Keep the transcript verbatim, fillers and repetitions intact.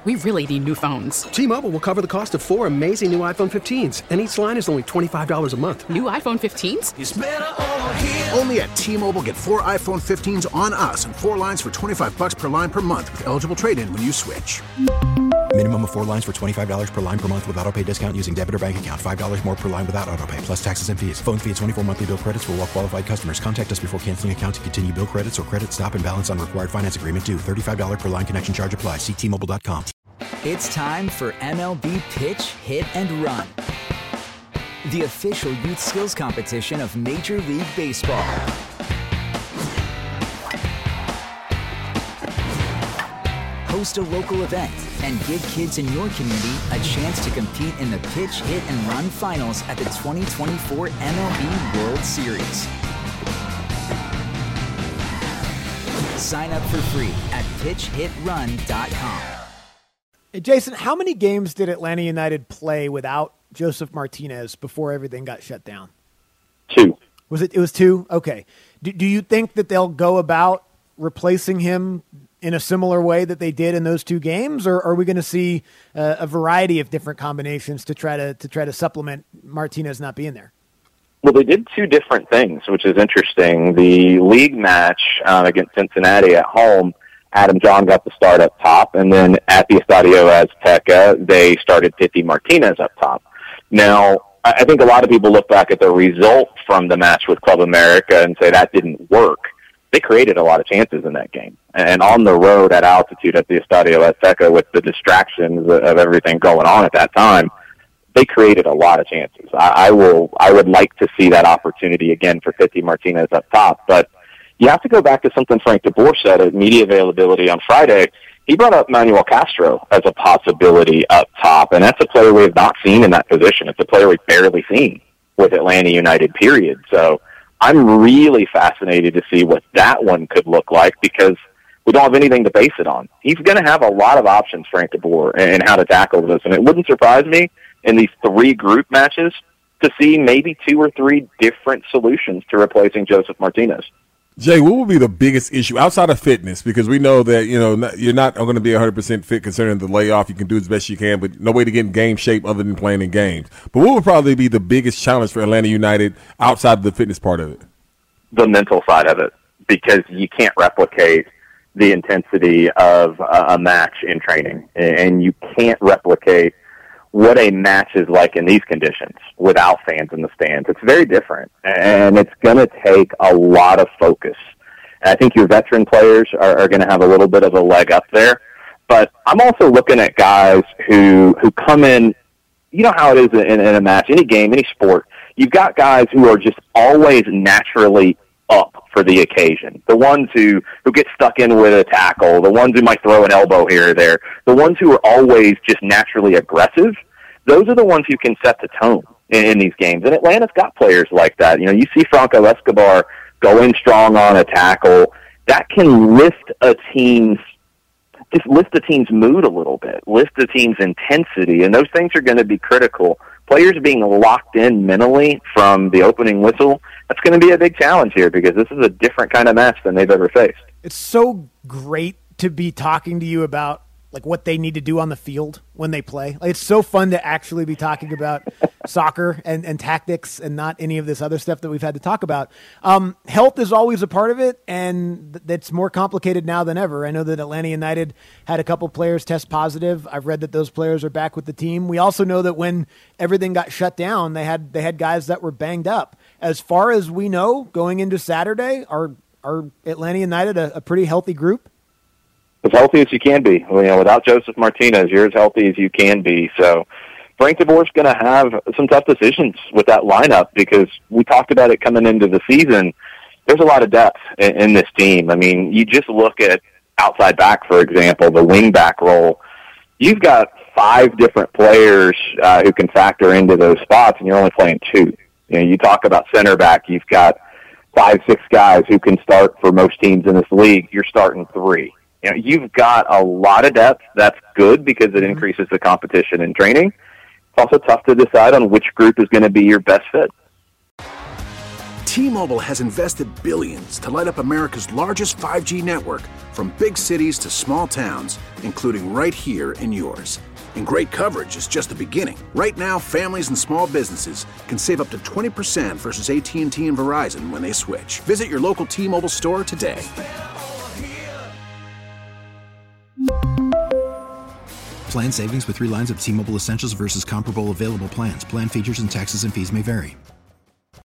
We really need new phones. T-Mobile will cover the cost of four amazing new iPhone fifteens, and each line is only twenty-five dollars a month. New iPhone fifteens? It's better over here. Only at T-Mobile, get four iPhone fifteens on us and four lines for twenty-five dollars per line per month with eligible trade-in when you switch. Minimum of four lines for twenty-five dollars per line per month with autopay discount using debit or bank account. five dollars more per line without autopay, plus taxes and fees. Phone fee at twenty-four monthly bill credits for well-qualified customers. Contact us before canceling account to continue bill credits or credit stop and balance on required finance agreement due. thirty-five dollars per line connection charge applies. See T Mobile dot com. It's time for M L B Pitch, Hit, and Run, the official youth skills competition of Major League Baseball. Host a local event and give kids in your community a chance to compete in the Pitch, Hit, and Run finals at the twenty twenty-four M L B World Series. Sign up for free at pitch hit run dot com. Hey, Jason, how many games did Atlanta United play without Joseph Martinez before everything got shut down? Two. Was it? It was two? Okay. Do, do you think that they'll go about replacing him in a similar way that they did in those two games, or are we going to see uh, a variety of different combinations to try to to try to supplement Martinez not being there? Well, they did two different things, which is interesting. The league match uh, against Cincinnati at home, Adam John got the start up top, and then at the Estadio Azteca, they started Pity Martinez up top. Now, I think a lot of people look back at the result from the match with Club America and say that didn't work. They created a lot of chances in that game. And on the road at altitude at the Estadio Azteca with the distractions of everything going on at that time, they created a lot of chances. I, I will, I would like to see that opportunity again for Pity Martinez up top. But you have to go back to something Frank DeBoer said at media availability on Friday. He brought up Manuel Castro as a possibility up top, and that's a player we have not seen in that position. It's a player we've barely seen with Atlanta United, period. So I'm really fascinated to see what that one could look like because we don't have anything to base it on. He's going to have a lot of options, Frank DeBoer, and how to tackle this, and it wouldn't surprise me in these three group matches to see maybe two or three different solutions to replacing Joseph Martinez. Jay, what would be the biggest issue outside of fitness? Because we know that, you know, you're not going to be one hundred percent fit considering the layoff. You can do as best you can, but no way to get in game shape other than playing in games. But what would probably be the biggest challenge for Atlanta United outside of the fitness part of it? The mental side of it, because you can't replicate the intensity of a match in training, and you can't replicate what a match is like in these conditions without fans in the stands. It's very different, and it's going to take a lot of focus. And I think your veteran players are, are going to have a little bit of a leg up there. But I'm also looking at guys who who come in, you know how it is in, in a match, any game, any sport. You've got guys who are just always naturally up for the occasion. The ones who, who get stuck in with a tackle, the ones who might throw an elbow here or there, the ones who are always just naturally aggressive, those are the ones who can set the tone in, in these games. And Atlanta's got players like that. You know, you see Franco Escobar go in strong on a tackle. That can lift a team's, just lift the team's mood a little bit, lift the team's intensity, and those things are going to be critical. Players being locked in mentally from the opening whistle, that's going to be a big challenge here because this is a different kind of match than they've ever faced. It's so great to be talking to you about like what they need to do on the field when they play. Like, it's so fun to actually be talking about soccer and, and tactics and not any of this other stuff that we've had to talk about. Um, health is always a part of it, and th- it's more complicated now than ever. I know that Atlanta United had a couple players test positive. I've read that those players are back with the team. We also know that when everything got shut down, they had they had guys that were banged up. As far as we know, going into Saturday, are are Atlanta United a, a pretty healthy group? As healthy as you can be. You know, without Joseph Martinez, you're as healthy as you can be. So Frank DeBoer's going to have some tough decisions with that lineup because we talked about it coming into the season. There's a lot of depth in, in this team. I mean, you just look at outside back, for example, the wing back role. You've got five different players uh, who can factor into those spots, and you're only playing two. You know, you talk about center back, you've got five, six guys who can start for most teams in this league. You're starting three. You know, you've got a lot of depth. That's good because it increases the competition in training. It's also tough to decide on which group is going to be your best fit. T-Mobile has invested billions to light up America's largest five G network, from big cities to small towns, including right here in yours. And great coverage is just the beginning. Right now, families and small businesses can save up to twenty percent versus A T and T and Verizon when they switch. Visit your local T-Mobile store today. Plan savings with three lines of T-Mobile Essentials versus comparable available plans. Plan features and taxes and fees may vary.